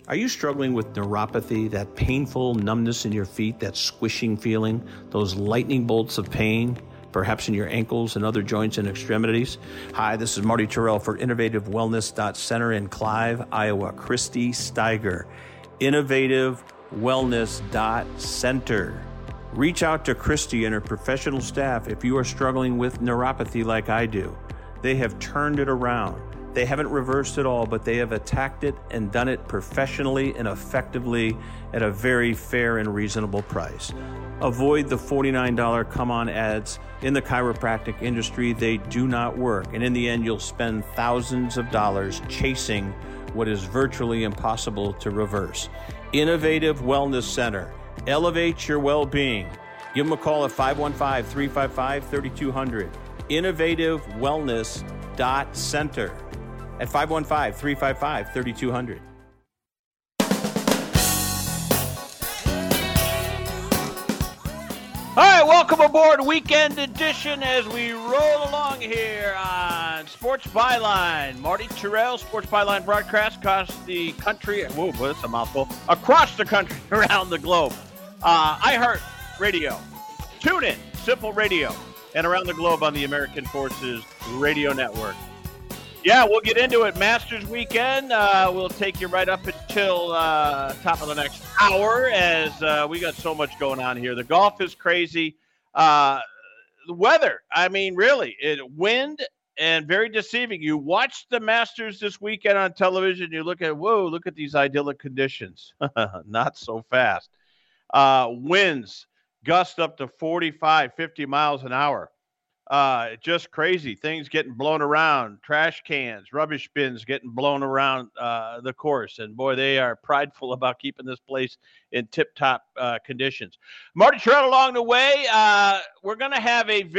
Are you struggling with neuropathy, that painful numbness in your feet, that squishing feeling, those lightning bolts of pain, perhaps in your ankles and other joints and extremities? Hi, this is Marty Terrell for InnovativeWellness.Center in Clive, Iowa. Christy Steiger, InnovativeWellness.Center. Reach out to Christy and her professional staff if you are struggling with neuropathy like I do. They have turned it around. They haven't reversed it all, but they have attacked it and done it professionally and effectively at a very fair and reasonable price. Avoid the $49 come-on ads in the chiropractic industry. They do not work. And in the end, you'll spend thousands of dollars chasing what is virtually impossible to reverse. Innovative Wellness Center. Elevate your well-being. Give them a call at 515-355-3200. InnovativeWellness.Center. At 515-355-3200. All right, welcome aboard Weekend Edition as we roll along here on Sports Byline. Marty Terrell, Sports Byline broadcast across the country. Whoa, that's a mouthful. Across the country, around the globe. iHeart Radio, TuneIn, Simple Radio, and around the globe on the American Forces Radio Network. Yeah, we'll get into it. Masters weekend. We'll take you right up until top of the next hour as we got so much going on here. The golf is crazy. The weather, I mean, really, wind and very deceiving. You watch the Masters this weekend on television, you look at these idyllic conditions. Not so fast. Winds gust up to 45, 50 miles an hour. Just crazy. Things getting blown around, trash cans, rubbish bins getting blown around the course. And boy, they are prideful about keeping this place in tip-top conditions. Marty Terrell along the way. We're going to have a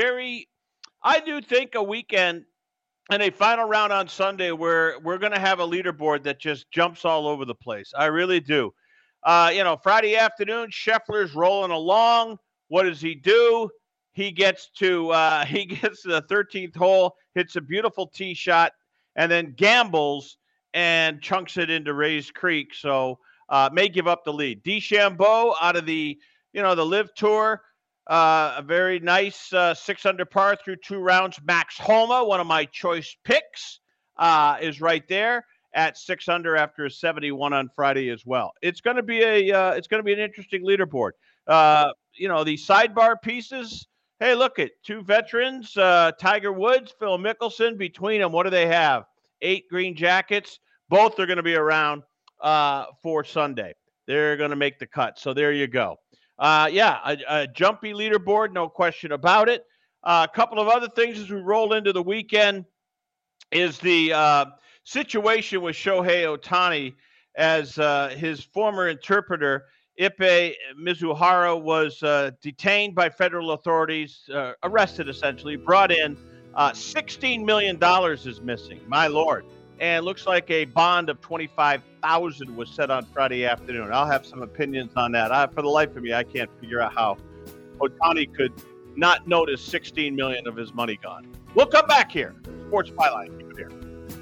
weekend and a final round on Sunday where we're going to have a leaderboard that just jumps all over the place. I really do. Friday afternoon, Scheffler's rolling along. What does he do? He gets to the 13th hole, hits a beautiful tee shot, and then gambles and chunks it into Rays Creek. So may give up the lead. DeChambeau out of the Live Tour, a very nice 6-under par through 2 rounds. Max Homa, one of my choice picks, is right there at 6 under after a 71 on Friday as well. It's going to be an interesting leaderboard. The sidebar pieces. Hey, look at 2 veterans, Tiger Woods, Phil Mickelson. Between them, what do they have? 8 green jackets. Both are going to be around for Sunday. They're going to make the cut. So there you go. A jumpy leaderboard, no question about it. A couple of other things as we roll into the weekend is the situation with Shohei Ohtani as his former interpreter, Ippei Mizuhara, was detained by federal authorities, arrested essentially, brought in. $16 million is missing, my Lord. And looks like a bond of $25,000 was set on Friday afternoon. I'll have some opinions on that. For the life of me, I can't figure out how Ohtani could not notice $16 million of his money gone. We'll come back here. Sports Byline. Keep it here.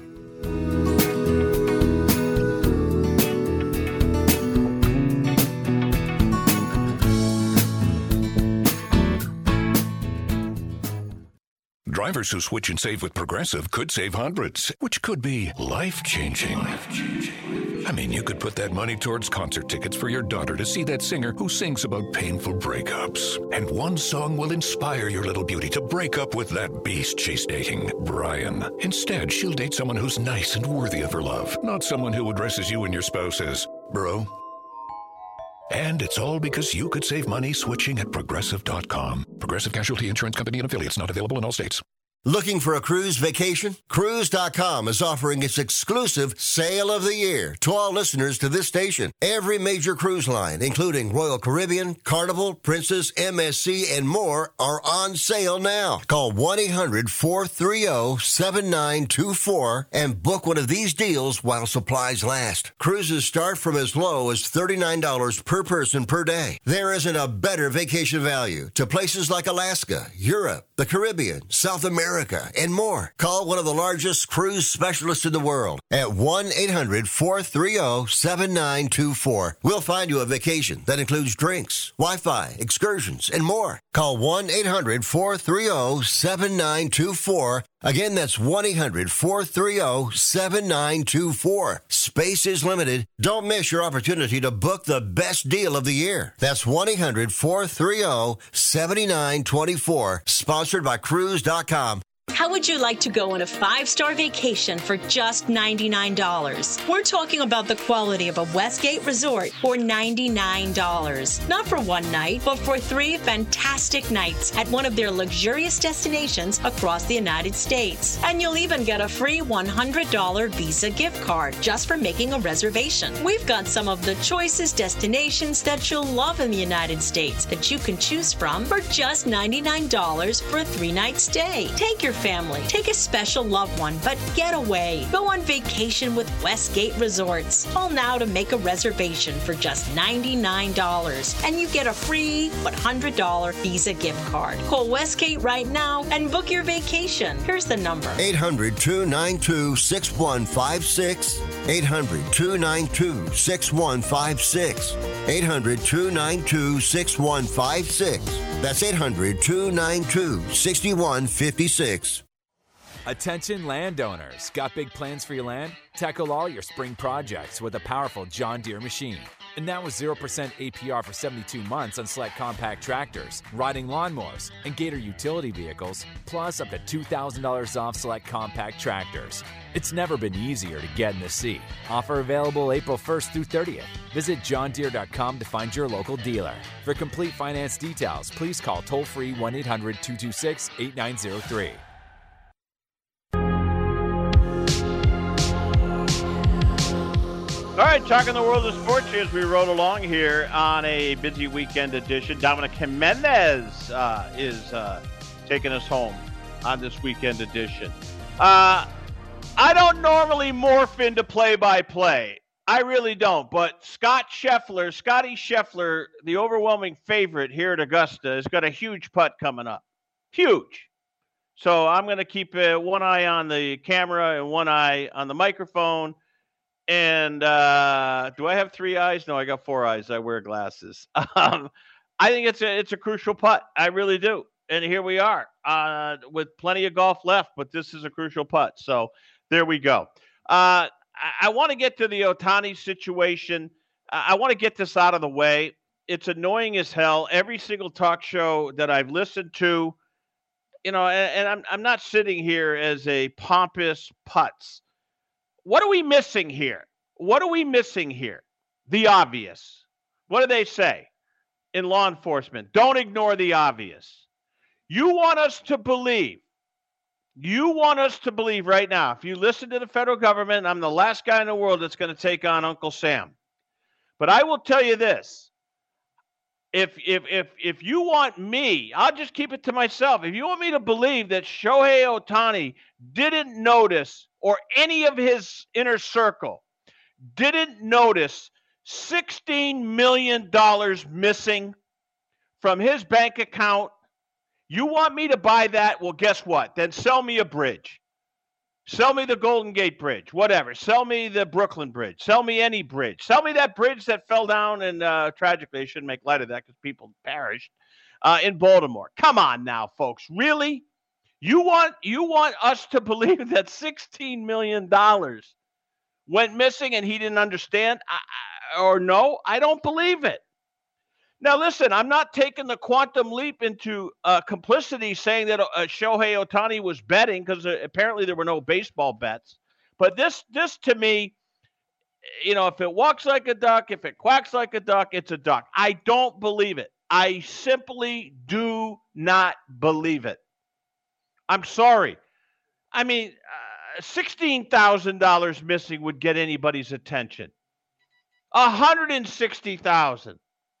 Drivers who switch and save with Progressive could save hundreds, which could be life-changing. I mean, you could put that money towards concert tickets for your daughter to see that singer who sings about painful breakups. And one song will inspire your little beauty to break up with that beast she's dating, Brian. Instead, she'll date someone who's nice and worthy of her love, not someone who addresses you and your spouse as bro. And it's all because you could save money switching at Progressive.com. Progressive Casualty Insurance Company and affiliates, not available in all states. Looking for a cruise vacation? Cruise.com is offering its exclusive Sale of the Year to all listeners to this station. Every major cruise line, including Royal Caribbean, Carnival, Princess, MSC, and more, are on sale now. Call 1-800-430-7924 and book one of these deals while supplies last. Cruises start from as low as $39 per person per day. There isn't a better vacation value to places like Alaska, Europe, the Caribbean, South America, America, and more. Call one of the largest cruise specialists in the world at 1-800-430-7924. We'll find you a vacation that includes drinks, Wi-Fi, excursions, and more. Call 1-800-430-7924. Again, that's 1-800-430-7924. Space is limited. Don't miss your opportunity to book the best deal of the year. That's 1-800-430-7924. Sponsored by Cruise.com. How would you like to go on a 5-star vacation for just $99? We're talking about the quality of a Westgate resort for $99. Not for one night, but for 3 fantastic nights at one of their luxurious destinations across the United States. And you'll even get a free $100 Visa gift card just for making a reservation. We've got some of the choicest destinations that you'll love in the United States that you can choose from for just $99 for a 3-night stay. Take your family, take a special loved one, but get away. Go on vacation with Westgate Resorts. Call now to make a reservation for just $99, and you get a free $100 Visa gift card. Call Westgate right now and book your vacation. Here's the number: 800-292-6156. 800-292-6156. 800-292-6156. That's 800-292-6156. Attention landowners. Got big plans for your land? Tackle all your spring projects with a powerful John Deere machine. And now with 0% APR for 72 months on select compact tractors, riding lawnmowers, and Gator utility vehicles, plus up to $2,000 off select compact tractors. It's never been easier to get in the sea. Offer available April 1st through 30th. Visit johndeere.com to find your local dealer. For complete finance details, please call toll-free 1-800-226-8903. All right, talking the world of sports as we roll along here on a busy weekend edition. Dominic Jimenez is taking us home on this weekend edition. I don't normally morph into play-by-play. I really don't. But Scotty Scheffler, the overwhelming favorite here at Augusta, has got a huge putt coming up. Huge. So I'm going to keep one eye on the camera and one eye on the microphone. And do I have 3 eyes? No, I got 4 eyes. I wear glasses. I think it's a crucial putt. I really do. And here we are with plenty of golf left, but this is a crucial putt. So there we go. I want to get to the Ohtani situation. I want to get this out of the way. It's annoying as hell. Every single talk show that I've listened to, and I'm not sitting here as a pompous putz. What are we missing here? The obvious. What do they say in law enforcement? Don't ignore the obvious. You want us to believe right now, if you listen to the federal government, I'm the last guy in the world that's going to take on Uncle Sam. But I will tell you this. If you want me, I'll just keep it to myself. If you want me to believe that Shohei Ohtani didn't notice, or any of his inner circle didn't notice $16 million missing from his bank account, you want me to buy that? Well, guess what? Then sell me a bridge. Sell me the Golden Gate Bridge, whatever. Sell me the Brooklyn Bridge. Sell me any bridge. Sell me that bridge that fell down and tragically, I shouldn't make light of that because people perished in Baltimore. Come on now, folks. Really? You want us to believe that $16 million went missing and he didn't understand? Or no, I don't believe it. Now, listen, I'm not taking the quantum leap into complicity saying that Shohei Ohtani was betting because apparently there were no baseball bets. But this to me, if it walks like a duck, if it quacks like a duck, it's a duck. I don't believe it. I simply do not believe it. I'm sorry. I mean, $16,000 missing would get anybody's attention. $160,000.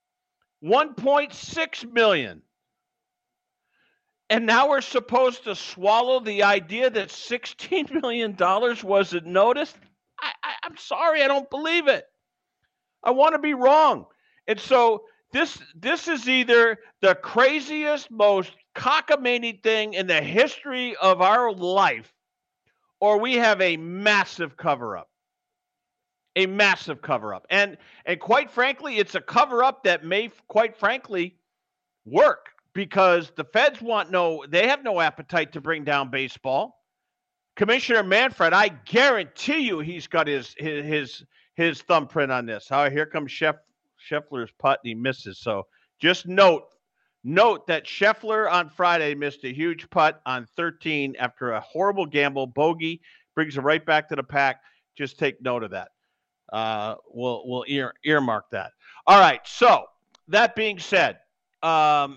$1.6 million. And now we're supposed to swallow the idea that $16 million wasn't noticed? I'm sorry, I don't believe it. I want to be wrong. And so this is either the craziest, most cockamamie thing in the history of our life, or we have a massive cover-up. A massive cover-up. And quite frankly, it's a cover-up that may, quite frankly, work, because the feds they have no appetite to bring down baseball. Commissioner Manfred, I guarantee you he's got his thumbprint on this. Here comes Scheffler's putt, and he misses. So just note that Scheffler on Friday missed a huge putt on 13 after a horrible gamble. Bogey brings it right back to the pack. Just take note of that. We'll earmark that. All right. So that being said, I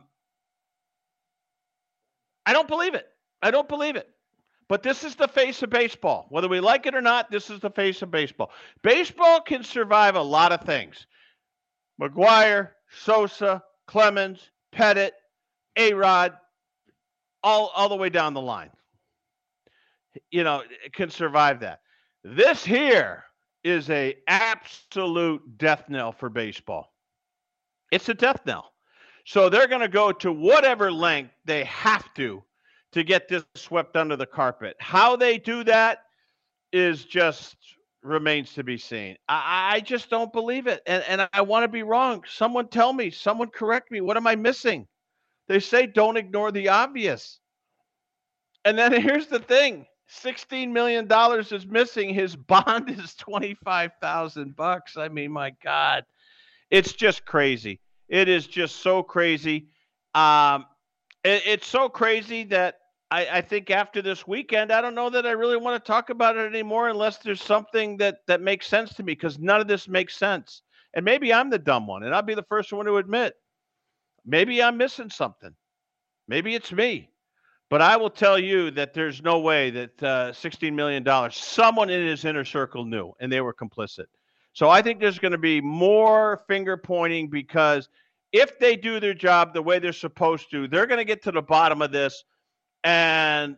don't believe it. But this is the face of baseball. Whether we like it or not, this is the face of baseball. Baseball can survive a lot of things. McGwire, Sosa, Clemens, Pettit, A-Rod, all the way down the line. It can survive that. This here is a absolute death knell for baseball. It's a death knell. So they're going to go to whatever length they have to get this swept under the carpet. How they do that is just remains to be seen. I just don't believe it. And I want to be wrong. Someone tell me, someone correct me. What am I missing? They say don't ignore the obvious. And then here's the thing. $16 million is missing. His bond is $25,000. I mean, my God, it's just crazy. It is just so crazy. It's so crazy that I think after this weekend, I don't know that I really want to talk about it anymore unless there's something that makes sense to me, because none of this makes sense. And maybe I'm the dumb one, and I'll be the first one to admit, maybe I'm missing something. Maybe it's me. But I will tell you that there's no way that $16 million, someone in his inner circle knew, and they were complicit. So I think there's going to be more finger pointing, because if they do their job the way they're supposed to, they're going to get to the bottom of this. And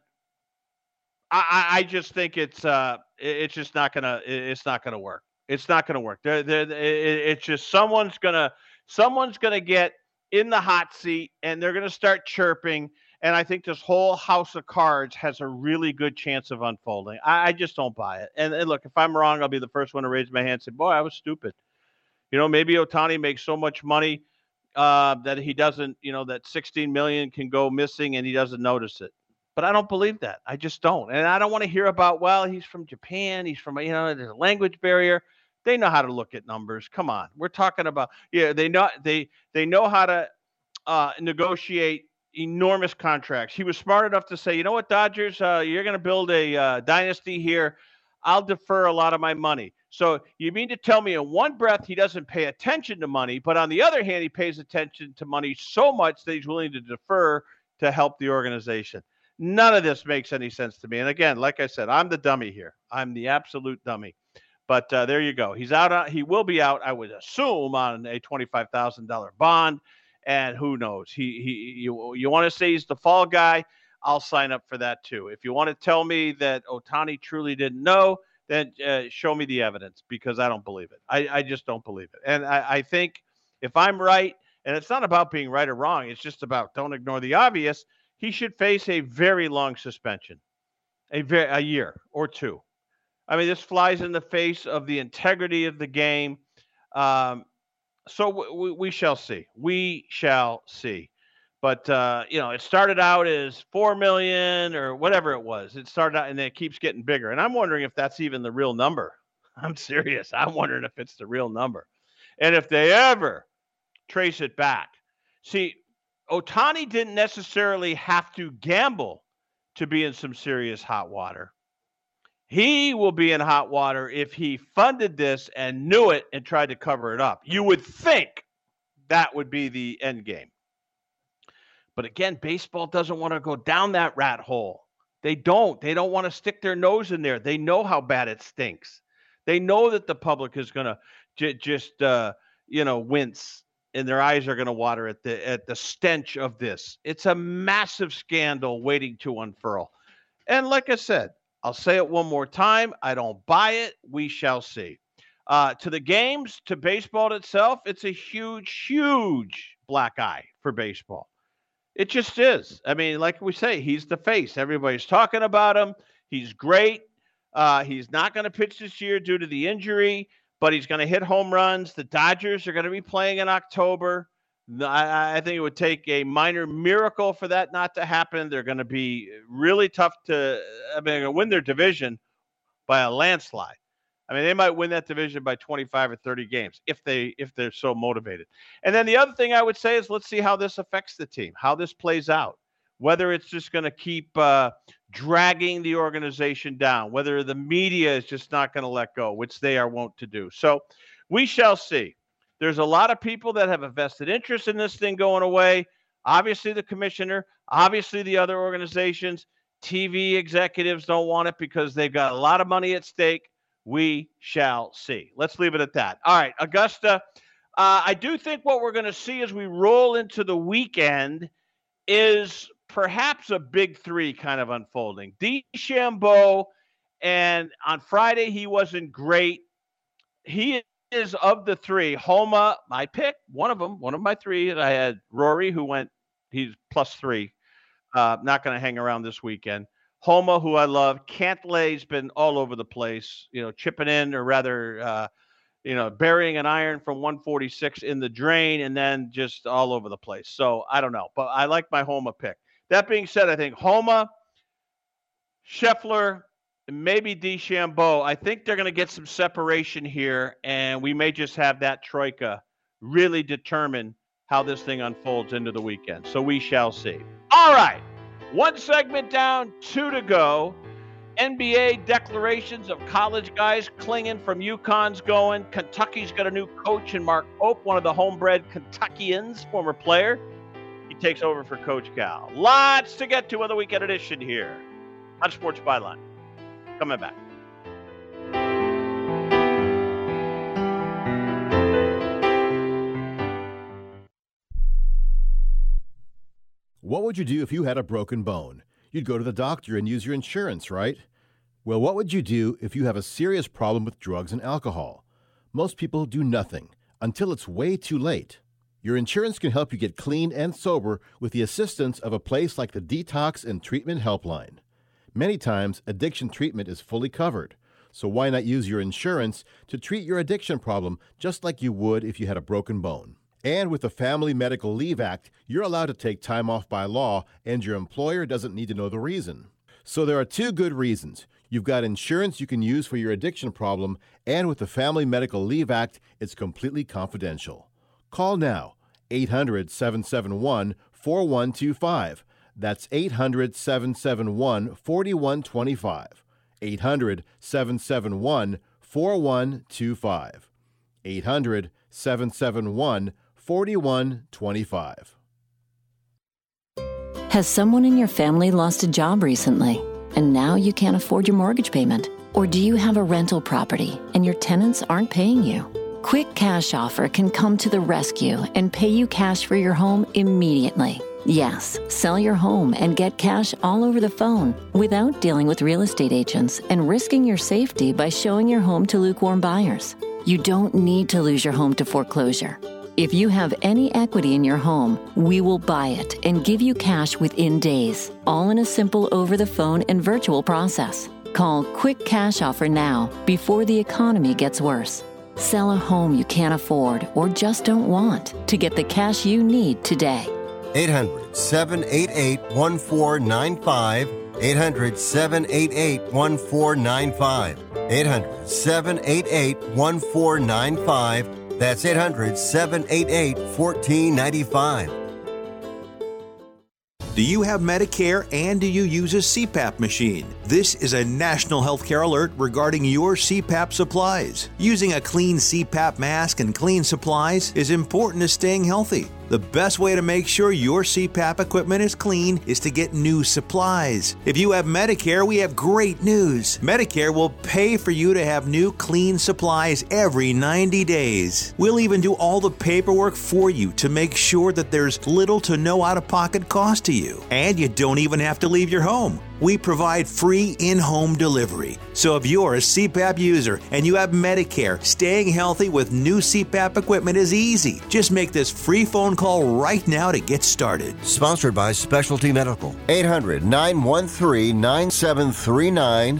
I just think it's just not going to work. It's not going to work. It's just someone's going to get in the hot seat, and they're going to start chirping. And I think this whole house of cards has a really good chance of unfolding. I just don't buy it. And look, if I'm wrong, I'll be the first one to raise my hand and say, boy, I was stupid. Maybe Ohtani makes so much money that he doesn't, that 16 million can go missing and he doesn't notice it. But I don't believe that. I just don't. And I don't want to hear about, well, he's from Japan. He's from, there's a language barrier. They know how to look at numbers. Come on. We're talking about, they know how to negotiate enormous contracts. He was smart enough to say, you know what, Dodgers, you're going to build a dynasty here. I'll defer a lot of my money. So you mean to tell me in one breath he doesn't pay attention to money, but on the other hand, he pays attention to money so much that he's willing to defer to help the organization. None of this makes any sense to me. And again, like I said, I'm the dummy here. I'm the absolute dummy. But there you go. He's out. He will be out, I would assume, on a $25,000 bond. And who knows? You want to say he's the fall guy? I'll sign up for that too. If you want to tell me that Ohtani truly didn't know, then show me the evidence, because I don't believe it. I just don't believe it. And I think if I'm right, and it's not about being right or wrong, it's just about don't ignore the obvious, he should face a very long suspension, a year or two. I mean, this flies in the face of the integrity of the game. So we shall see. We shall see. But, it started out as 4 million or whatever it was. It started out, and then it keeps getting bigger. And I'm wondering if that's even the real number. I'm serious. I'm wondering if it's the real number. And if they ever trace it back. See, Ohtani didn't necessarily have to gamble to be in some serious hot water. He will be in hot water if he funded this and knew it and tried to cover it up. You would think that would be the end game. But again, baseball doesn't want to go down that rat hole. They don't. They don't want to stick their nose in there. They know how bad it stinks. They know that the public is going to just wince, and their eyes are going to water at the stench of this. It's a massive scandal waiting to unfurl. And like I said, I'll say it one more time. I don't buy it. We shall see. To the games, to baseball itself, it's a huge, huge black eye for baseball. It just is. I mean, like we say, he's the face. Everybody's talking about him. He's great. He's not going to pitch this year due to the injury, but he's going to hit home runs. The Dodgers are going to be playing in October. I think it would take a minor miracle for that not to happen. They're going to be really tough they're going to win their division by a landslide. I mean, they might win that division by 25 or 30 games if they're so motivated. And then the other thing I would say is let's see how this affects the team, how this plays out, whether it's just going to keep dragging the organization down, whether the media is just not going to let go, which they are wont to do. So we shall see. There's a lot of people that have a vested interest in this thing going away. Obviously, the commissioner, obviously the other organizations, TV executives don't want it because they've got a lot of money at stake. We shall see. Let's leave it at that. All right, Augusta, I do think what we're going to see as we roll into the weekend is perhaps a big three kind of unfolding. DeChambeau, and on Friday he wasn't great. He is of the three. Homa, my pick, one of my three. And I had Rory, he's +3. Not going to hang around this weekend. Homa, who I love. Cantlay's been all over the place, chipping in, or rather, burying an iron from 146 in the drain and then just all over the place. So I don't know, but I like my Homa pick. That being said, I think Homa, Scheffler, and maybe DeChambeau, I think they're going to get some separation here, and we may just have that troika really determine how this thing unfolds into the weekend. So we shall see. All right. One segment down, 2 to go. NBA declarations of college guys clinging from UConn's going. Kentucky's got a new coach in Mark Pope, one of the homebred Kentuckians, former player. He takes over for Coach Cal. Lots to get to on the weekend edition here on Sports Byline. Coming back. What would you do if you had a broken bone? You'd go to the doctor and use your insurance, right? Well, what would you do if you have a serious problem with drugs and alcohol? Most people do nothing until it's way too late. Your insurance can help you get clean and sober with the assistance of a place like the Detox and Treatment Helpline. Many times, addiction treatment is fully covered, so why not use your insurance to treat your addiction problem just like you would if you had a broken bone? And with the Family Medical Leave Act, you're allowed to take time off by law, and your employer doesn't need to know the reason. So there are 2 good reasons. You've got insurance you can use for your addiction problem, and with the Family Medical Leave Act, it's completely confidential. Call now, 800-771-4125. That's 800-771-4125. 800-771-4125. 800-771-4125. Has someone in your family lost a job recently, and now you can't afford your mortgage payment? Or do you have a rental property and your tenants aren't paying you? Quick Cash Offer can come to the rescue and pay you cash for your home immediately. Yes, sell your home and get cash all over the phone without dealing with real estate agents and risking your safety by showing your home to lukewarm buyers. You don't need to lose your home to foreclosure. If you have any equity in your home, we will buy it and give you cash within days, all in a simple over-the-phone and virtual process. Call Quick Cash Offer now before the economy gets worse. Sell a home you can't afford or just don't want to get the cash you need today. 800-788-1495. 800-788-1495. 800-788-1495. That's 800-788-1495. Do you have Medicare and do you use a CPAP machine? This is a national healthcare alert regarding your CPAP supplies. Using a clean CPAP mask and clean supplies is important to staying healthy. The best way to make sure your CPAP equipment is clean is to get new supplies. If you have Medicare, we have great news. Medicare will pay for you to have new clean supplies every 90 days. We'll even do all the paperwork for you to make sure that there's little to no out-of-pocket cost to you. And you don't even have to leave your home. We provide free in-home delivery. So if you're a CPAP user and you have Medicare, staying healthy with new CPAP equipment is easy. Just make this free phone call right now to get started. Sponsored by Specialty Medical. 800-913-9739.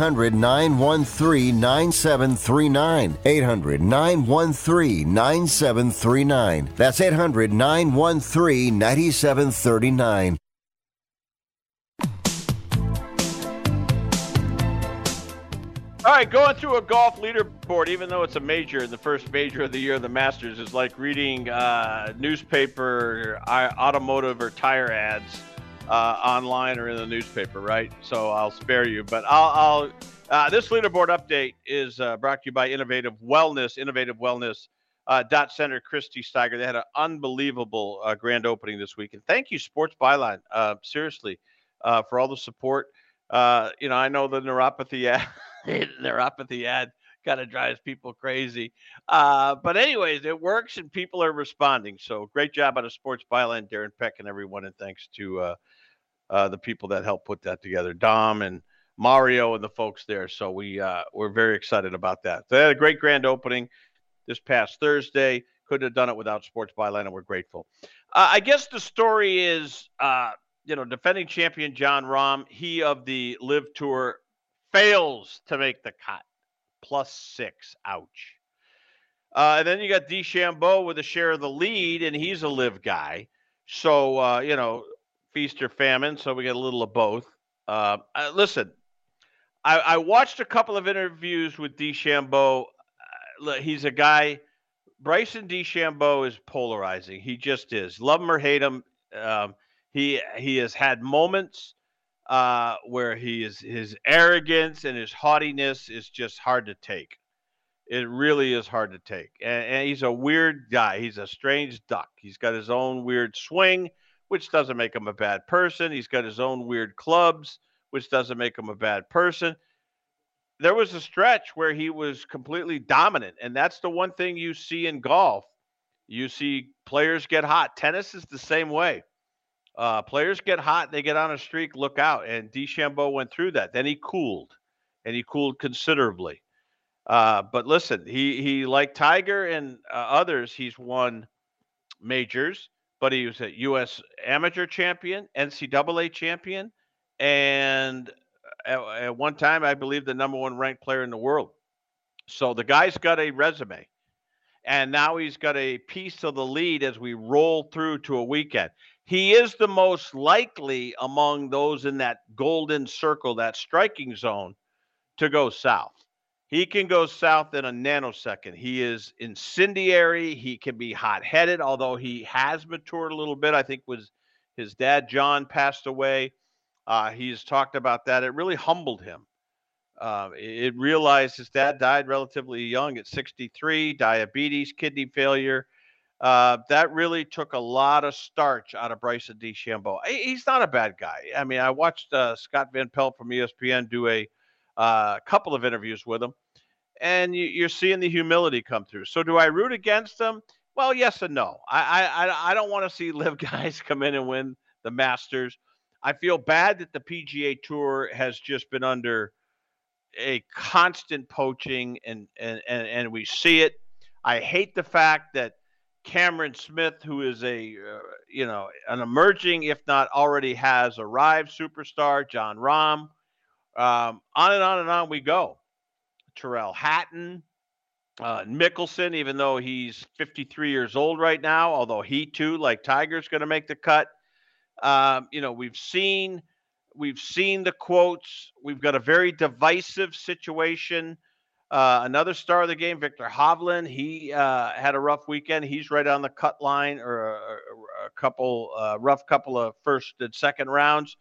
800-913-9739. 800-913-9739. That's 800-913-9739. All right, going through a golf leaderboard, even though it's a major, the first major of the year, the Masters, is like reading newspaper, automotive, or tire ads online or in the newspaper, right? So I'll spare you. But this leaderboard update is brought to you by Innovative Wellness, Center, Christy Steiger. They had an unbelievable grand opening this week. And thank you, Sports Byline, seriously, for all the support. I know the neuropathy ad kind of drives people crazy. But anyways, it works and people are responding. So great job out of Sports Byline, Darren Peck and everyone. And thanks to the people that helped put that together, Dom and Mario and the folks there. So we're very excited about that. So they had a great grand opening this past Thursday. Couldn't have done it without Sports Byline, and we're grateful. I guess the story is, defending champion Jon Rahm, he of the LIV Tour, fails to make the cut. +6. Ouch. And then you got DeChambeau with a share of the lead, and he's a LIV guy. So, feast or famine. So we get a little of both. Listen, I watched a couple of interviews with DeChambeau. He's a guy. Bryson DeChambeau is polarizing. He just is. Love him or hate him. He has had moments where his arrogance and his haughtiness is just hard to take. It really is hard to take. And he's a weird guy. He's a strange duck. He's got his own weird swing, which doesn't make him a bad person. He's got his own weird clubs, which doesn't make him a bad person. There was a stretch where he was completely dominant, and that's the one thing you see in golf. You see players get hot. Tennis is the same way. Players get hot, they get on a streak, look out. And DeChambeau went through that. Then he cooled, and he cooled considerably. But listen, he like Tiger and others, he's won majors, but he was a U.S. amateur champion, NCAA champion, and at one time, I believe the number one ranked player in the world. So the guy's got a resume. And now he's got a piece of the lead as we roll through to a weekend. He is the most likely among those in that golden circle, that striking zone, to go south. He can go south in a nanosecond. He is incendiary. He can be hot-headed, although he has matured a little bit. I think was his dad, John, passed away. He's talked about that. It really humbled him. It realized his dad died relatively young at 63, diabetes, kidney failure. That really took a lot of starch out of Bryson DeChambeau. He's not a bad guy. I mean, I watched Scott Van Pelt from ESPN do a couple of interviews with him, and you're seeing the humility come through. So do I root against him? Well, yes and no. I don't want to see LIV guys come in and win the Masters. I feel bad that the PGA Tour has just been under a constant poaching, and we see it. I hate the fact that Cameron Smith, who is an emerging, if not already has arrived superstar, Jon Rahm, on and on and on we go. Tyrrell Hatton, Mickelson, even though he's 53 years old right now, although he too, like Tiger, is going to make the cut. We've seen the quotes. We've got a very divisive situation. Another star of the game, Victor Hovland, he had a rough weekend. He's right on the cut line, or a rough couple of first and second rounds.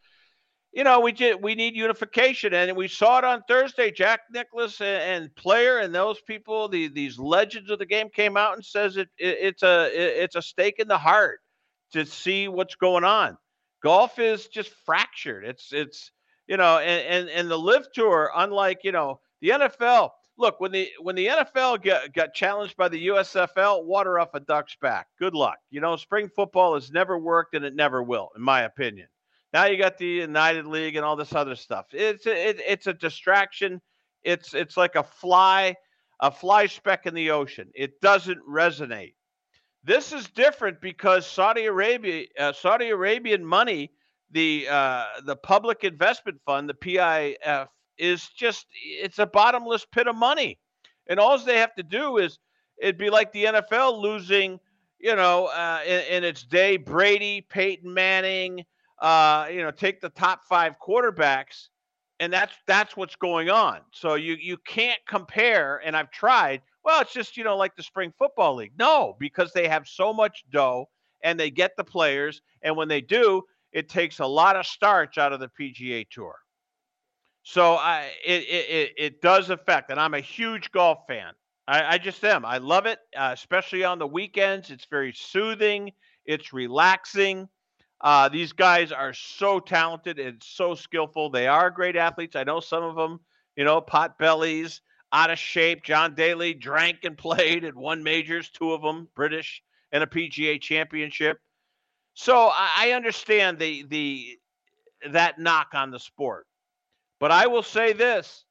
We need unification, and we saw it on Thursday. Jack Nicklaus and Player and those people, these legends of the game, came out and says it's a stake in the heart to see what's going on. Golf is just fractured. It's and the LIV Tour, unlike the NFL. Look, when the NFL got challenged by the USFL, water off a duck's back. Good luck. Spring football has never worked, and it never will, in my opinion. Now you got the United League and all this other stuff. It's a distraction. It's like a fly speck in the ocean. It doesn't resonate. This is different because Saudi Arabian money, the Public Investment Fund, the PIF, it's a bottomless pit of money. And all they have to do is, it'd be like the NFL losing, in its day, Brady, Peyton Manning, take the top 5 quarterbacks, and that's what's going on. So you can't compare, and I've tried. Well, it's just, like the spring football league. No, because they have so much dough and they get the players. And when they do, it takes a lot of starch out of the PGA Tour. So it does affect, and I'm a huge golf fan. I just am. I love it, especially on the weekends. It's very soothing. It's relaxing. These guys are so talented and so skillful. They are great athletes. I know some of them, pot bellies, out of shape. John Daly drank and played and won majors, 2 of them, British, and a PGA championship. So I understand that knock on the sport. But I will say this,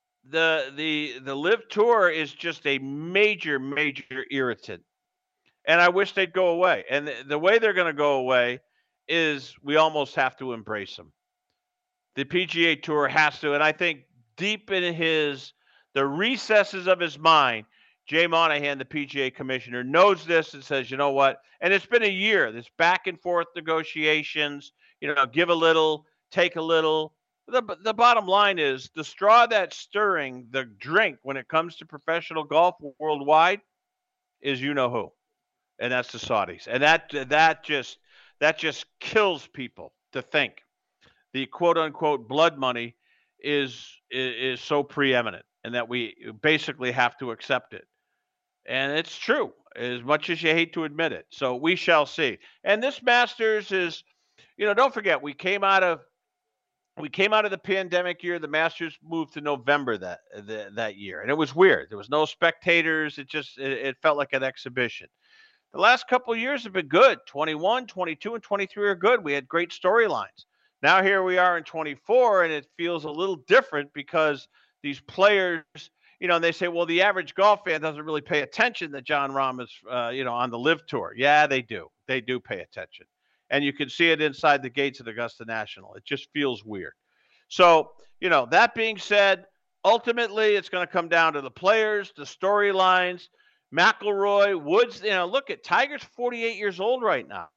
the LIV Tour is just a major, major irritant. And I wish they'd go away. And the way they're going to go away is we almost have to embrace them. The PGA Tour has to, and I think deep in the recesses of his mind, Jay Monahan, the PGA commissioner, knows this and says, you know what? And it's been a year, this back and forth negotiations, give a little, take a little. The bottom line is the straw that's stirring the drink when it comes to professional golf worldwide is who, and that's the Saudis. And that just kills people to think the quote unquote blood money is so preeminent, and that we basically have to accept it. And it's true, as much as you hate to admit it. So we shall see. And this Masters is, don't forget, we came out of the pandemic year. The Masters moved to November that year, and it was weird. There was no spectators. It felt like an exhibition. The last couple of years have been good. 21, 22, and 23 are good. We had great storylines. Now here we are in 24, and it feels a little different because these players, and they say, well, the average golf fan doesn't really pay attention that Jon Rahm is, on the LIV Tour. Yeah, they do. They do pay attention. And you can see it inside the gates of Augusta National. It just feels weird. So, that being said, ultimately it's going to come down to the players, the storylines, McIlroy, Woods. Look at Tiger's 48 years old right now.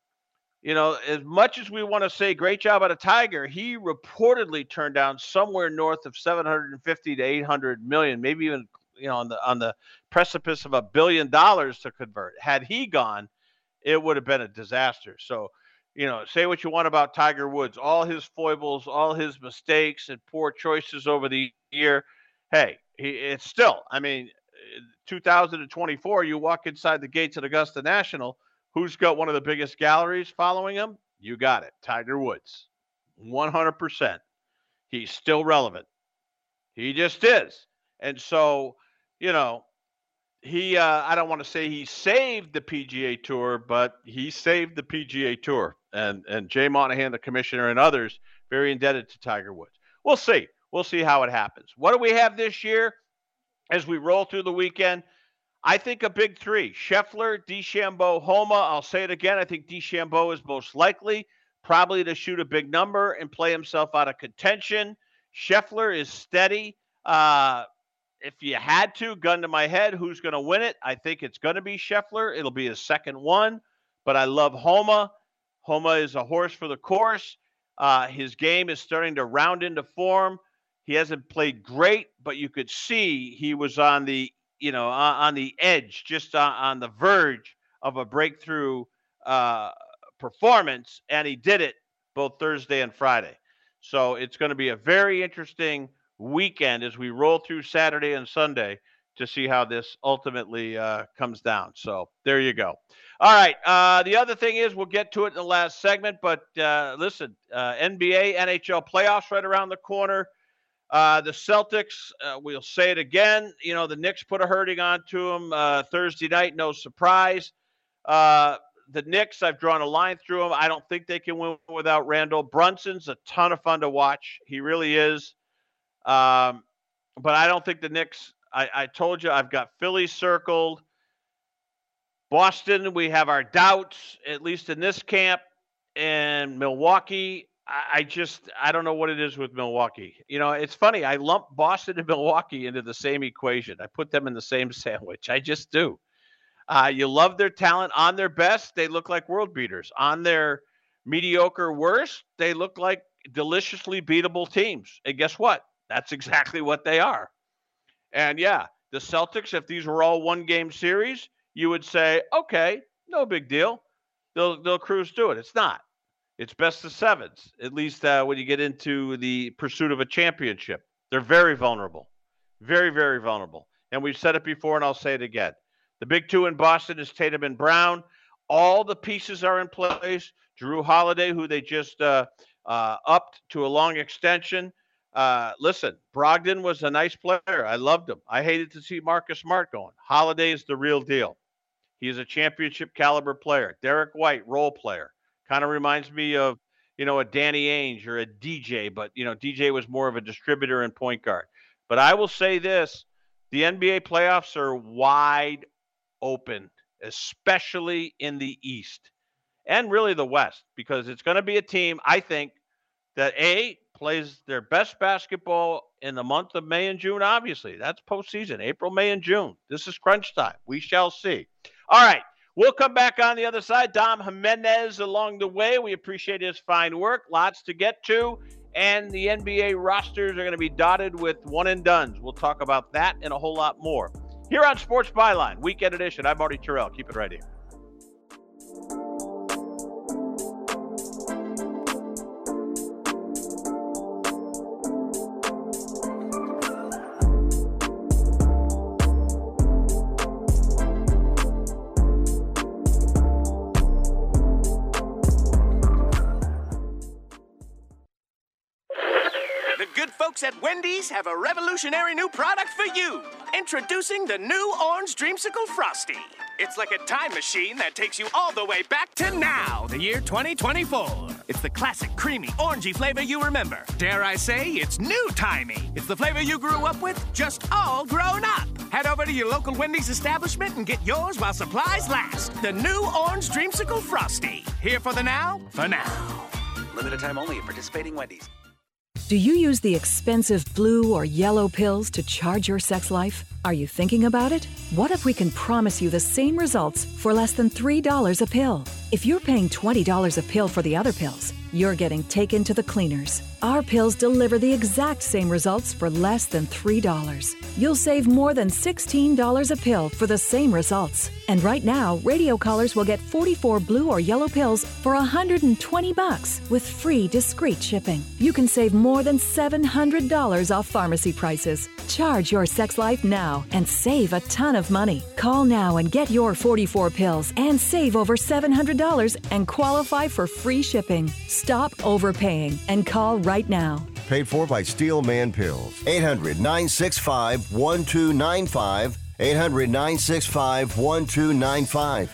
As much as we want to say great job out of Tiger, he reportedly turned down somewhere north of 750 to 800 million, maybe even, on the precipice of $1 billion to convert. Had he gone, it would have been a disaster. So, say what you want about Tiger Woods, all his foibles, all his mistakes and poor choices over the year. Hey, it's still, 2024, you walk inside the gates at Augusta National. Who's got one of the biggest galleries following him? You got it. Tiger Woods. 100%. He's still relevant. He just is. And so, he, I don't want to say he saved the PGA Tour, but he saved the PGA Tour. And Jay Monahan, the commissioner, and others, very indebted to Tiger Woods. We'll see. We'll see how it happens. What do we have this year as we roll through the weekend? I think a big 3, Scheffler, DeChambeau, Homa. I'll say it again. I think DeChambeau is most likely probably to shoot a big number and play himself out of contention. Scheffler is steady. If you had to, gun to my head, who's going to win it? I think it's going to be Scheffler. It'll be his second one, but I love Homa. Homa is a horse for the course. His game is starting to round into form. He hasn't played great, but you could see he was on the edge, just on the verge of a breakthrough performance, and he did it both Thursday and Friday. So it's going to be a very interesting weekend as we roll through Saturday and Sunday to see how this ultimately comes down. So there you go. All right. The other thing is, we'll get to it in the last segment, but listen, NBA, NHL playoffs right around the corner. The Celtics, we'll say it again, the Knicks put a hurting onto them Thursday night, no surprise. The Knicks, I've drawn a line through them. I don't think they can win without Randall. Brunson's a ton of fun to watch. He really is. But I don't think the Knicks, I told you, I've got Philly circled. Boston, we have our doubts, at least in this camp. And Milwaukee, I don't know what it is with Milwaukee. It's funny. I lump Boston and Milwaukee into the same equation. I put them in the same sandwich. I just do. You love their talent. On their best, they look like world beaters. On their mediocre worst, they look like deliciously beatable teams. And guess what? That's exactly what they are. And yeah, the Celtics, if these were all one-game series, you would say, okay, no big deal. They'll cruise through it. It's not. It's best of sevens, at least when you get into the pursuit of a championship. They're very vulnerable. Very, very vulnerable. And we've said it before, and I'll say it again. The big two in Boston is Tatum and Brown. All the pieces are in place. Jrue Holiday, who they just upped to a long extension. Listen, Brogdon was a nice player. I loved him. I hated to see Marcus Smart going. Holiday is the real deal. He is a championship caliber player. Derek White, role player. Kind of reminds me of, a Danny Ainge or a DJ, but, DJ was more of a distributor and point guard. But I will say this, the NBA playoffs are wide open, especially in the East and really the West, because it's going to be a team, I think, that plays their best basketball in the month of May and June, obviously. That's postseason, April, May, and June. This is crunch time. We shall see. All right, we'll come back on the other side. Dom Jimenez along the way. We appreciate his fine work. Lots to get to. And the NBA rosters are going to be dotted with one-and-dones. We'll talk about that and a whole lot more here on Sports Byline, Weekend Edition. I'm Marty Terrell. Keep it right here. At Wendy's have a revolutionary new product for you. Introducing the new Orange Dreamsicle Frosty. It's like a time machine that takes you all the way back to now, the year 2024. It's the classic creamy, orangey flavor you remember. Dare I say, it's new-timey. It's the flavor you grew up with, just all grown up. Head over to your local Wendy's establishment and get yours while supplies last. The new Orange Dreamsicle Frosty. Here for the now, for now. Limited time only at participating Wendy's. Do you use the expensive blue or yellow pills to charge your sex life? Are you thinking about it? What if we can promise you the same results for less than $3 a pill? If you're paying $20 a pill for the other pills, you're getting taken to the cleaners. Our pills deliver the exact same results for less than $3. You'll save more than $16 a pill for the same results. And right now, radio callers will get 44 blue or yellow pills for $120 with free discreet shipping. You can save more than $700 off pharmacy prices. Charge your sex life now and save a ton of money. Call now and get your 44 pills and save over $700 and qualify for free shipping. Stop overpaying and call right now. Paid for by Steel Man Pills. 800-965-1295. 800-965-1295.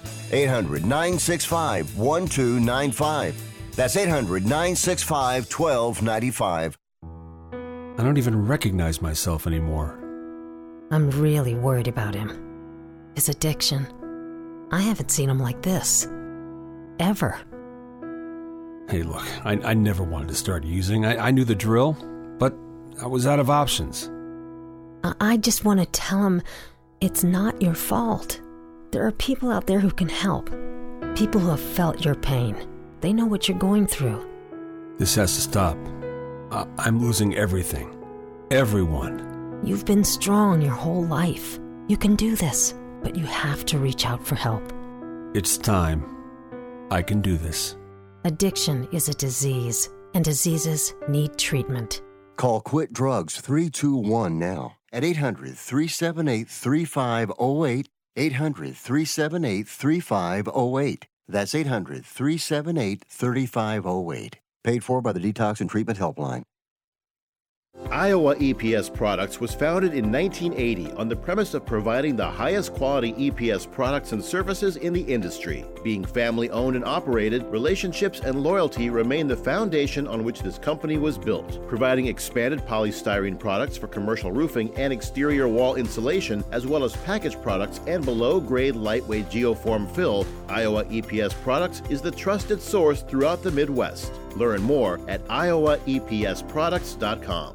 800-965-1295. That's 800-965-1295. I don't even recognize myself anymore. I'm really worried about him. His addiction. I haven't seen him like this. Ever. Hey, look, I never wanted to start using. I knew the drill, but I was out of options. I just want to tell him it's not your fault. There are people out there who can help. People who have felt your pain. They know what you're going through. This has to stop. I'm losing everything. Everyone. You've been strong your whole life. You can do this, but you have to reach out for help. It's time. I can do this. Addiction is a disease, and diseases need treatment. Call Quit Drugs 321 now at 800-378-3508. 800-378-3508. That's 800-378-3508. Paid for by the Detox and Treatment Helpline. Iowa EPS Products was founded in 1980 on the premise of providing the highest quality EPS products and services in the industry. Being family-owned and operated, relationships and loyalty remain the foundation on which this company was built. Providing expanded polystyrene products for commercial roofing and exterior wall insulation, as well as packaged products and below-grade lightweight geoform fill, Iowa EPS Products is the trusted source throughout the Midwest. Learn more at iowaepsproducts.com.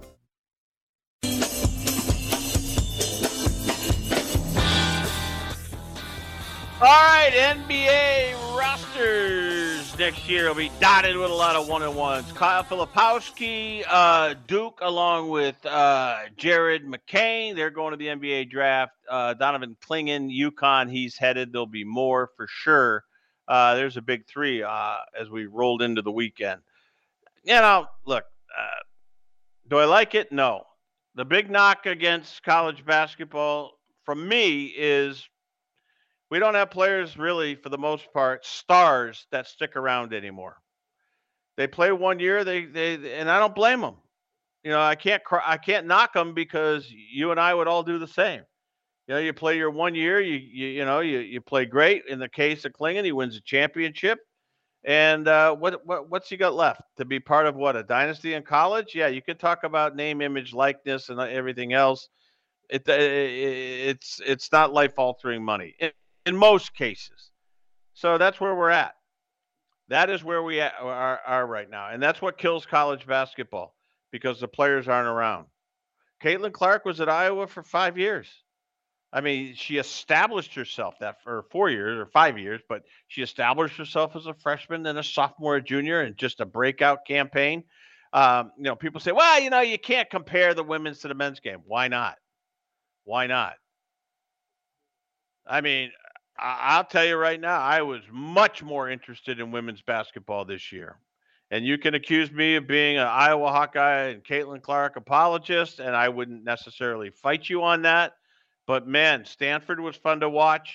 All right, NBA rosters next year will be dotted with a lot of one-on-ones. Kyle Filipowski, Duke, along with Jared McCain. They're going to the NBA draft. Donovan Clingan, UConn, he's headed. There'll be more for sure. There's a big three as we rolled into the weekend. You know, look, do I like it? No. The big knock against college basketball from me is we don't have players really, for the most part, stars that stick around anymore. They play 1 year, and I don't blame them. You know, I can't knock them because you and I would all do the same. You know, you play your 1 year, you play great. In the case of Clingan, he wins a championship. And what's he got left? To be part of what, a dynasty in college? Yeah, you can talk about name, image, likeness, and everything else. It's not life-altering money in most cases. So that's where we're at. That is where we are right now. And that's what kills college basketball because the players aren't around. Caitlin Clark was at Iowa for 5 years. I mean, she established herself that for 4 years or 5 years, but she established herself as a freshman, then a sophomore, a junior, and just a breakout campaign. People say, well, you can't compare the women's to the men's game. Why not? Why not? I mean, I'll tell you right now, I was much more interested in women's basketball this year. And you can accuse me of being an Iowa Hawkeye and Caitlin Clark apologist, and I wouldn't necessarily fight you on that. But, man, Stanford was fun to watch.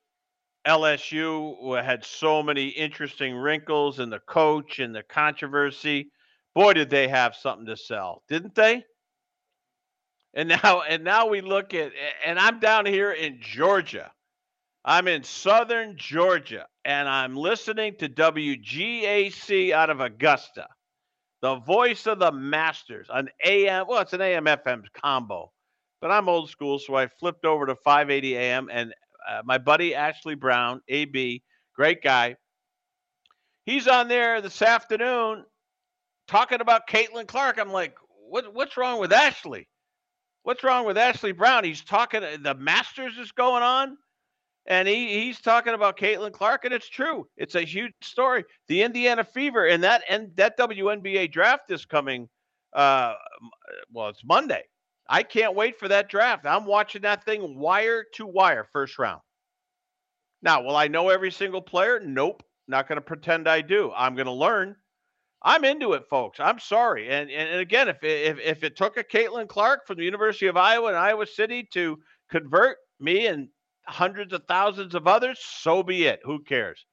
LSU had so many interesting wrinkles in the coach and the controversy. Boy, did they have something to sell, didn't they? And now we look at – and I'm down here in Georgia. I'm in southern Georgia, and I'm listening to WGAC out of Augusta, the voice of the Masters, an AM – well, it's an AM-FM combo. But I'm old school, so I flipped over to 580 AM, and my buddy Ashley Brown, AB, great guy, he's on there this afternoon talking about Caitlin Clark. I'm like, what's wrong with Ashley? What's wrong with Ashley Brown? He's talking, the Masters is going on, and he's talking about Caitlin Clark, and it's true. It's a huge story. The Indiana Fever, and that WNBA draft is coming, it's Monday. I can't wait for that draft. I'm watching that thing wire to wire, first round. Now, will I know every single player? Nope. Not going to pretend I do. I'm going to learn. I'm into it, folks. I'm sorry. And again, if it took a Caitlin Clark from the University of Iowa and Iowa City to convert me and hundreds of thousands of others, so be it. Who cares?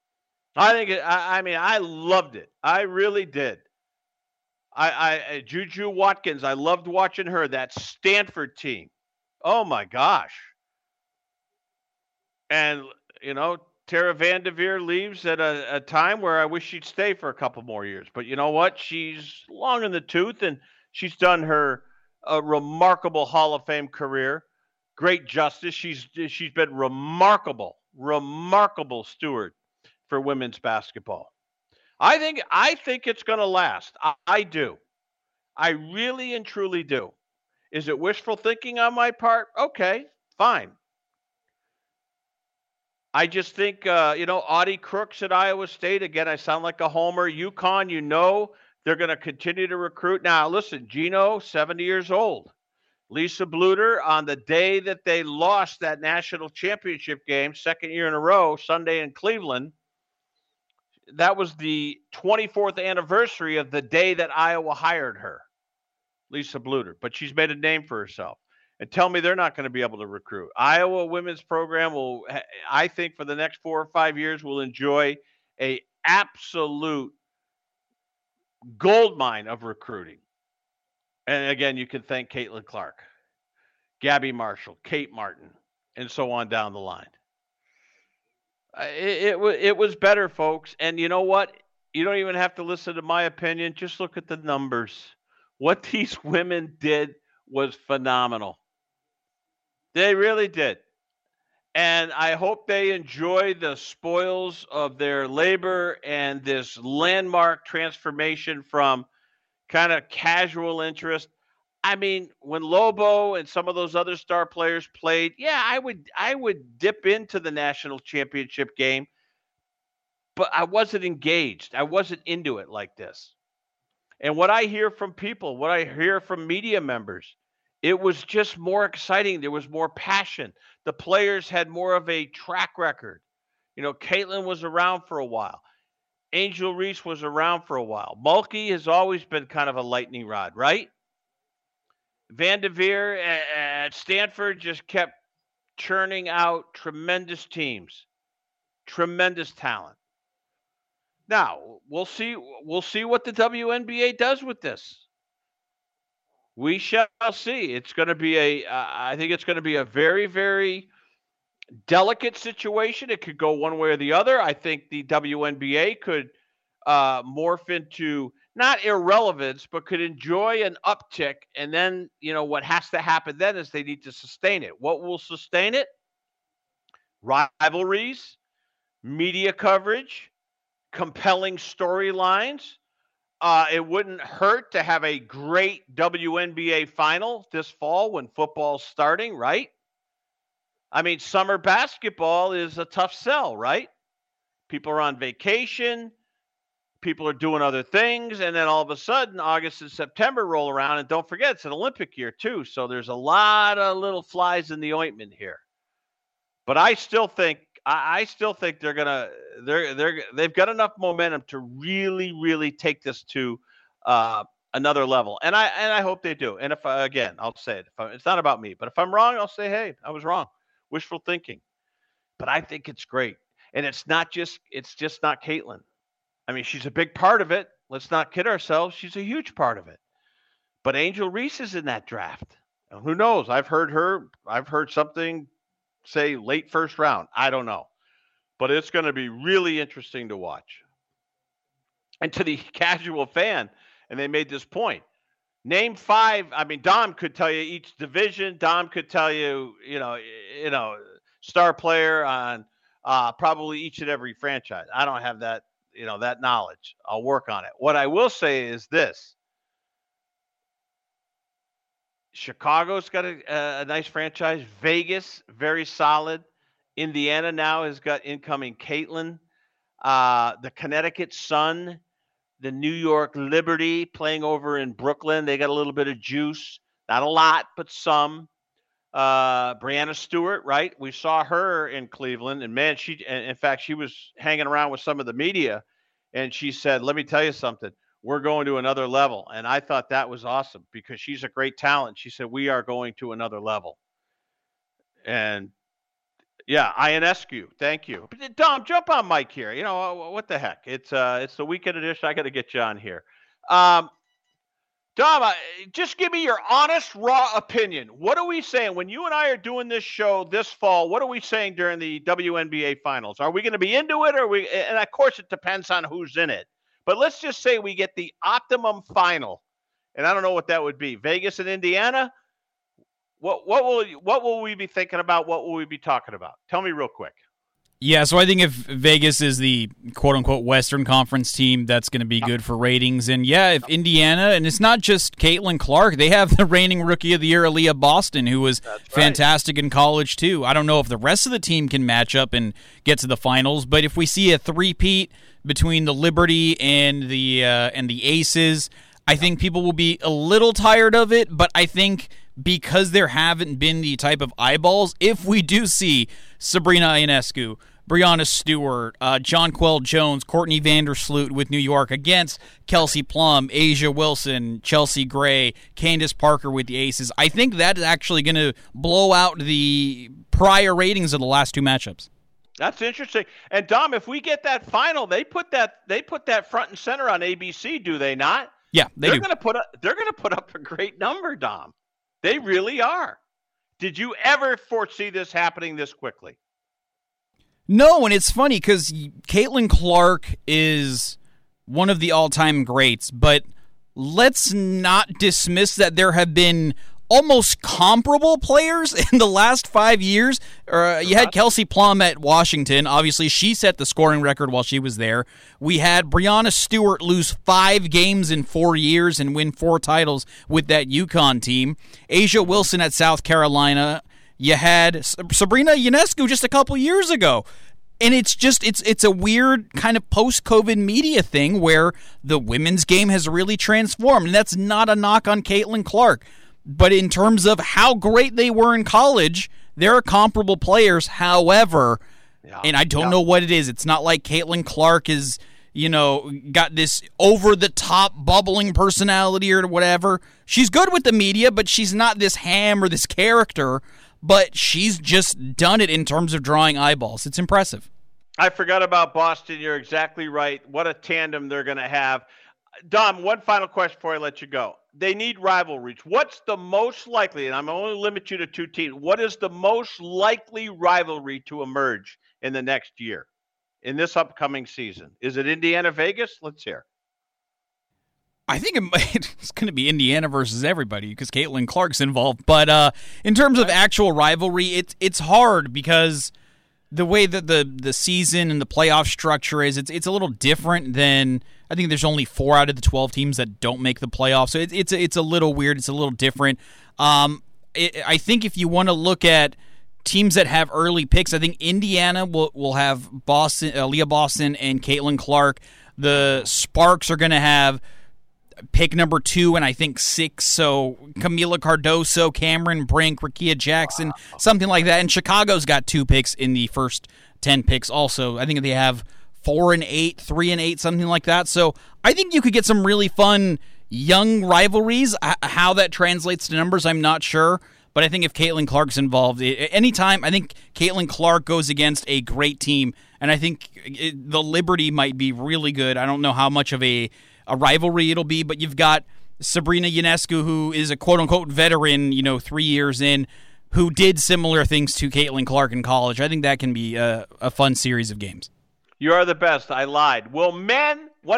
I loved it. I really did. Juju Watkins, I loved watching her, that Stanford team. Oh, my gosh. And, Tara Vanderveer leaves at a time where I wish she'd stay for a couple more years. But you know what? She's long in the tooth, and she's done her remarkable Hall of Fame career. Great justice. She's been remarkable steward for women's basketball. I think it's going to last. I do. I really and truly do. Is it wishful thinking on my part? Okay, fine. I just think, Audie Crooks at Iowa State. Again, I sound like a homer. UConn, they're going to continue to recruit. Now, listen, Gino, 70 years old. Lisa Bluter, on the day that they lost that national championship game, second year in a row, Sunday in Cleveland, that was the 24th anniversary of the day that Iowa hired her, Lisa Bluter. But she's made a name for herself. And tell me they're not going to be able to recruit. Iowa women's program will, I think, for the next 4 or 5 years, will enjoy a absolute goldmine of recruiting. And again, you can thank Caitlin Clark, Gabby Marshall, Kate Martin, and so on down the line. It was better, folks. And you know what? You don't even have to listen to my opinion. Just look at the numbers. What these women did was phenomenal. They really did. And I hope they enjoy the spoils of their labor and this landmark transformation from kind of casual interest. I mean, when Lobo and some of those other star players played, yeah, I would dip into the national championship game, but I wasn't engaged. I wasn't into it like this. And what I hear from people, what I hear from media members, it was just more exciting. There was more passion. The players had more of a track record. You know, Caitlin was around for a while. Angel Reese was around for a while. Mulkey has always been kind of a lightning rod, right? Van Devere at Stanford just kept churning out tremendous teams, tremendous talent. Now, we'll see what the WNBA does with this. We shall see. It's going to be I think it's going to be a very, very delicate situation. It could go one way or the other. I think the WNBA could morph into not irrelevance, but could enjoy an uptick. And then, you know, what has to happen then is they need to sustain it. What will sustain it? Rivalries, media coverage, compelling storylines. It wouldn't hurt to have a great WNBA final this fall when football's starting, right? I mean, summer basketball is a tough sell, right? People are on vacation. People are doing other things. And then all of a sudden, August and September roll around. And don't forget, it's an Olympic year, too. So there's a lot of little flies in the ointment here. But I still think they've got enough momentum to really, really take this to another level. And I hope they do. And if I'll say it. It's not about me. But if I'm wrong, I'll say, hey, I was wrong. Wishful thinking. But I think it's great. And it's just not Caitlin. I mean, she's a big part of it. Let's not kid ourselves. She's a huge part of it. But Angel Reese is in that draft. And who knows? I've heard something say late first round. I don't know. But it's going to be really interesting to watch. And to the casual fan, and they made this point, name 5. I mean, Dom could tell you each division. Dom could tell you, star player on probably each and every franchise. I don't have that, that knowledge. I'll work on it. What I will say is this. Chicago's got a nice franchise. Vegas, very solid. Indiana now has got incoming Caitlin. The Connecticut Sun, the New York Liberty playing over in Brooklyn. They got a little bit of juice. Not a lot, but some. Brianna Stewart, right? We saw her in Cleveland. And, man, in fact, she was hanging around with some of the media. And she said, let me tell you something. We're going to another level. And I thought that was awesome because she's a great talent. She said, we are going to another level. And, yeah, Ionescu, thank you. But Dom, jump on Mike here. What the heck? It's the weekend edition. I got to get you on here. Dom, just give me your honest, raw opinion. What are we saying? When you and I are doing this show this fall, what are we saying during the WNBA finals? Are we going to be into it? And, of course, it depends on who's in it. But let's just say we get the optimum final, and I don't know what that would be. Vegas and Indiana. What will we be thinking about? What will we be talking about? Tell me real quick. Yeah, so I think if Vegas is the quote-unquote Western Conference team, that's going to be good for ratings. And, yeah, if Indiana, and it's not just Caitlin Clark, they have the reigning Rookie of the Year, Aaliyah Boston, who was fantastic in college, too. I don't know if the rest of the team can match up and get to the finals, but if we see a three-peat between the Liberty and the Aces, I think people will be a little tired of it, but I think because there haven't been the type of eyeballs, if we do see Sabrina Ionescu, Brianna Stewart, Jonquel Jones, Courtney Vandersloot with New York against Kelsey Plum, Asia Wilson, Chelsea Gray, Candace Parker with the Aces, I think that is actually going to blow out the prior ratings of the last two matchups. That's interesting. And Dom, if we get that final, they put that front and center on ABC, do they not? Yeah, they're going to put up a great number, Dom. They really are. Did you ever foresee this happening this quickly? No, and it's funny because Caitlin Clark is one of the all-time greats, but let's not dismiss that there have been almost comparable players in the last 5 years. You had Kelsey Plum at Washington. Obviously, she set the scoring record while she was there. We had Breanna Stewart lose 5 games in 4 years and win 4 titles with that UConn team. A'ja Wilson at South Carolina. You had Sabrina Ionescu just a couple years ago. And it's a weird kind of post-COVID media thing where the women's game has really transformed. And that's not a knock on Caitlin Clark. But in terms of how great they were in college, there are comparable players. However, and I don't know what it is. It's not like Caitlin Clark is, got this over-the-top bubbling personality or whatever. She's good with the media, but she's not this ham or this character. But she's just done it in terms of drawing eyeballs. It's impressive. I forgot about Boston. You're exactly right. What a tandem they're going to have. Dom, one final question before I let you go. They need rivalries. What's the most likely, and I'm only limit you to 2 teams, what is the most likely rivalry to emerge in the next year, in this upcoming season? Is it Indiana-Vegas? Let's hear. I think it's going to be Indiana versus everybody because Caitlin Clark's involved. But in terms of actual rivalry, it's hard because the way that the season and the playoff structure is, it's a little different than I think there's only 4 out of the 12 teams that don't make the playoffs. So it's a little weird. It's a little different. I think if you want to look at teams that have early picks, I think Indiana will have Leah Boston and Caitlin Clark. The Sparks are going to have pick number 2 and I think 6, so Camila Cardoso, Cameron Brink, Rakia Jackson, something like that. And Chicago's got 2 picks in the first 10 picks also. I think they have 4 and 8, 3 and 8, something like that. So I think you could get some really fun young rivalries. How that translates to numbers, I'm not sure. But I think if Caitlin Clark's involved, anytime I think Caitlin Clark goes against a great team, and I think the Liberty might be really good. I don't know how much of a rivalry it'll be, but you've got Sabrina Ionescu, who is a quote-unquote veteran, 3 years in, who did similar things to Caitlin Clark in college. I think that can be a fun series of games. You are the best. I lied. Will men wear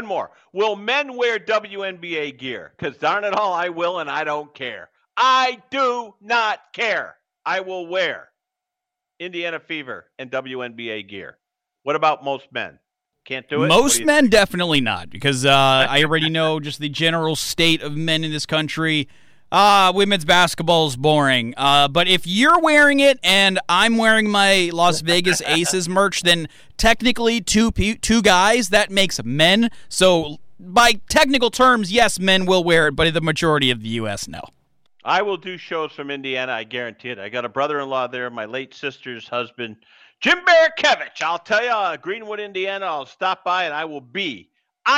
WNBA gear? Because darn it all, I will, and I don't care. I do not care. I will wear Indiana Fever and WNBA gear. What about most men? Can't do it? Most men, definitely not, because I already know just the general state of men in this country. Women's basketball is boring. But if you're wearing it and I'm wearing my Las Vegas Aces merch, then technically two guys, that makes men. So by technical terms, yes, men will wear it, but the majority of the U.S., no. I will do shows from Indiana, I guarantee it. I got a brother-in-law there, my late sister's husband, Jim Barakevich. I'll tell you, Greenwood, Indiana, I'll stop by and I will be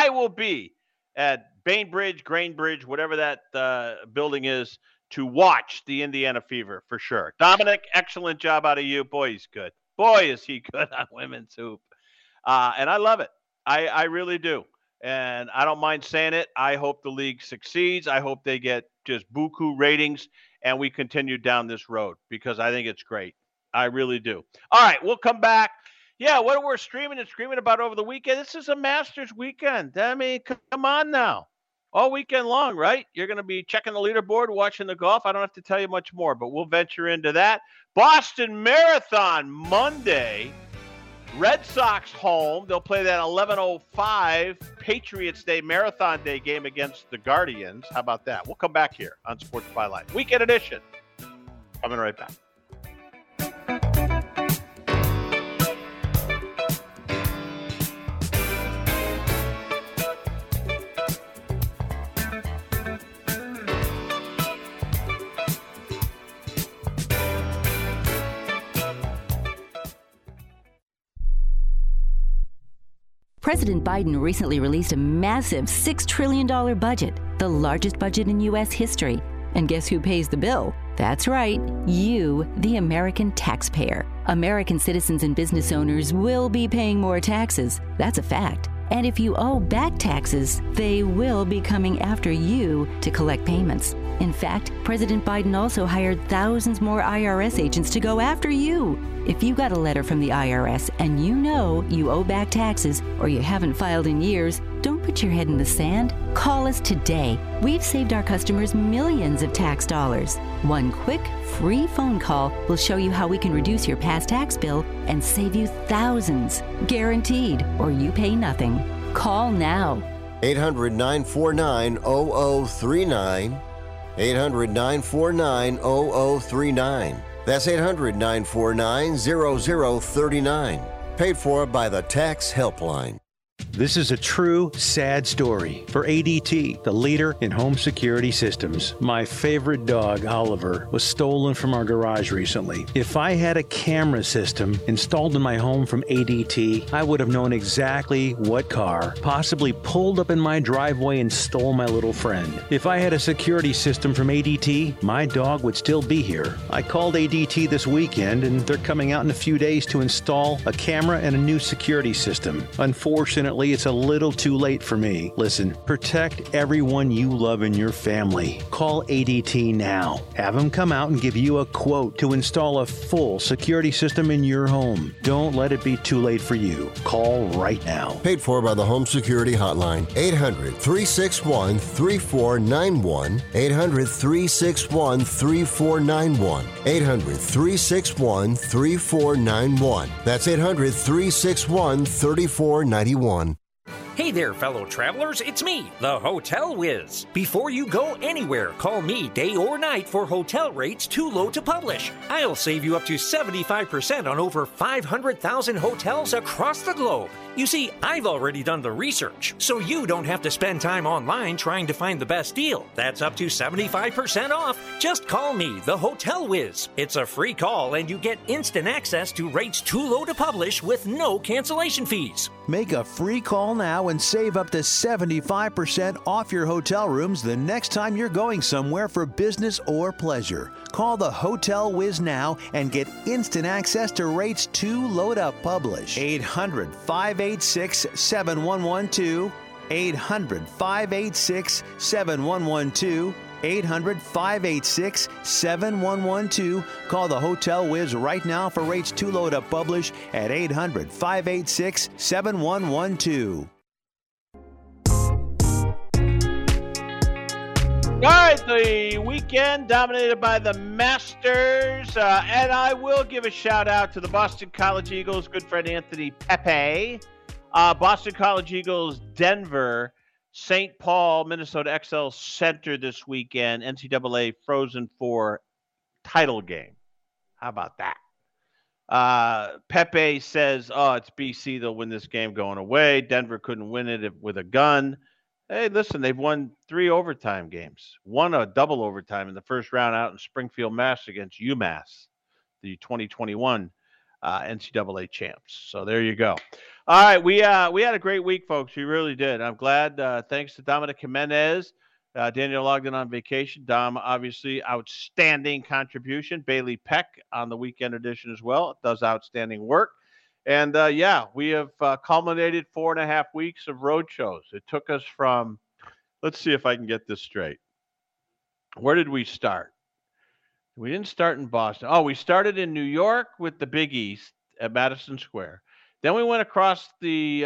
at Bainbridge, Grainbridge, whatever that building is, to watch the Indiana Fever for sure. Dominic, excellent job out of you. Boy, he's good. Boy, is he good on women's hoop. And I love it. I really do. And I don't mind saying it. I hope the league succeeds. I hope they get just buku ratings and we continue down this road because I think it's great. I really do. All right, we'll come back. Yeah, what we're streaming and screaming about over the weekend, this is a Masters weekend. I mean, come on now. All weekend long, right? You're going to be checking the leaderboard, watching the golf. I don't have to tell you much more, but we'll venture into that. Boston Marathon Monday. Red Sox home. They'll play that 11:05 Patriots Day Marathon Day game against the Guardians. How about that? We'll come back here on Sports Byline. Weekend edition. Coming right back. President Biden recently released a massive $6 trillion budget, the largest budget in U.S. history. And guess who pays the bill? That's right, you, the American taxpayer. American citizens and business owners will be paying more taxes. That's a fact. And if you owe back taxes, they will be coming after you to collect payments. In fact, President Biden also hired thousands more IRS agents to go after you. If you got a letter from the IRS and you know you owe back taxes or you haven't filed in years, don't put your head in the sand. Call us today. We've saved our customers millions of tax dollars. One quick, free phone call will show you how we can reduce your past tax bill and save you thousands. Guaranteed, or you pay nothing. Call now. 800-949-0039. 800-949-0039. That's 800-949-0039. Paid for by the Tax Helpline. This is a true, sad story for ADT, the leader in home security systems. My favorite dog, Oliver, was stolen from our garage recently. If I had a camera system installed in my home from ADT, I would have known exactly what car possibly pulled up in my driveway and stole my little friend. If I had a security system from ADT, my dog would still be here. I called ADT this weekend, and they're coming out in a few days to install a camera and a new security system. Unfortunately, it's a little too late for me. Listen, protect everyone you love in your family. Call ADT now. Have them come out and give you a quote to install a full security system in your home. Don't let it be too late for you. Call right now. Paid for by the Home Security Hotline. 800-361-3491. 800-361-3491. 800-361-3491. That's 800-361-3491. Hey there, fellow travelers, it's me, the Hotel Whiz. Before you go anywhere, call me day or night for hotel rates too low to publish. I'll save you up to 75% on over 500,000 hotels across the globe. You see, I've already done the research, so you don't have to spend time online trying to find the best deal. That's up to 75% off. Just call me, the Hotel Whiz. It's a free call, and you get instant access to rates too low to publish with no cancellation fees. Make a free call now and save up to 75% off your hotel rooms the next time you're going somewhere for business or pleasure. Call the Hotel Whiz now and get instant access to rates too low to publish. 800-586-7112. 800-586-7112. 800-586-7112. Call the Hotel Whiz right now for rates too low to publish at 800-586-7112. All right, the weekend dominated by the Masters, and I will give a shout-out to the Boston College Eagles, good friend Anthony Pepe. Boston College Eagles, Denver, St. Paul, Minnesota XL Center this weekend, NCAA Frozen Four title game. How about that? Pepe says, it's BC. They'll win this game going away. Denver couldn't win it with a gun. Hey, listen, they've won 3 overtime games. Won a double overtime in the first round out in Springfield, Mass. Against UMass, the 2021 NCAA champs. So there you go. All right, we had a great week, folks. We really did. I'm glad. Thanks to Dominic Jimenez. Daniel Ogden on vacation. Dom, obviously, outstanding contribution. Bailey Peck on the weekend edition as well. Does outstanding work. And, we have culminated 4.5 weeks of road shows. It took us from, let's see if I can get this straight. Where did we start? We didn't start in Boston. Oh, we started in New York with the Big East at Madison Square. Then we went across the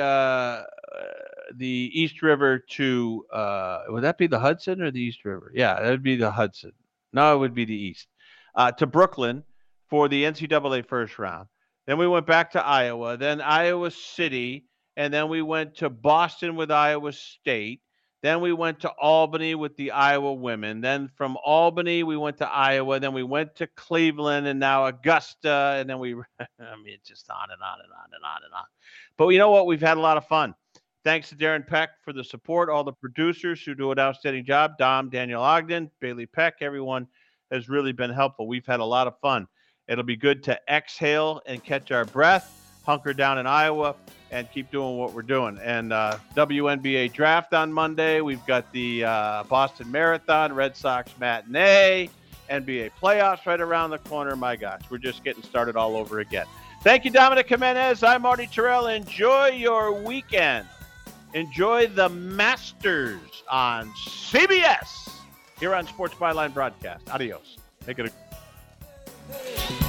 East River to, would that be the Hudson or the East River? Yeah, that would be the Hudson. No, it would be the East. To Brooklyn for the NCAA first round. Then we went back to Iowa, then Iowa City, and then we went to Boston with Iowa State. Then we went to Albany with the Iowa women. Then from Albany, we went to Iowa. Then we went to Cleveland and now Augusta. And then it's just on and on and on and on and on. But you know what? We've had a lot of fun. Thanks to Darren Peck for the support, all the producers who do an outstanding job, Dom, Daniel Ogden, Bailey Peck, everyone has really been helpful. We've had a lot of fun. It'll be good to exhale and catch our breath, hunker down in Iowa, and keep doing what we're doing. And WNBA draft on Monday. We've got the Boston Marathon, Red Sox matinee, NBA playoffs right around the corner. My gosh, we're just getting started all over again. Thank you, Dominic Jimenez. I'm Marty Terrell. Enjoy your weekend. Enjoy the Masters on CBS here on Sports Byline Broadcast. Adios. Make it a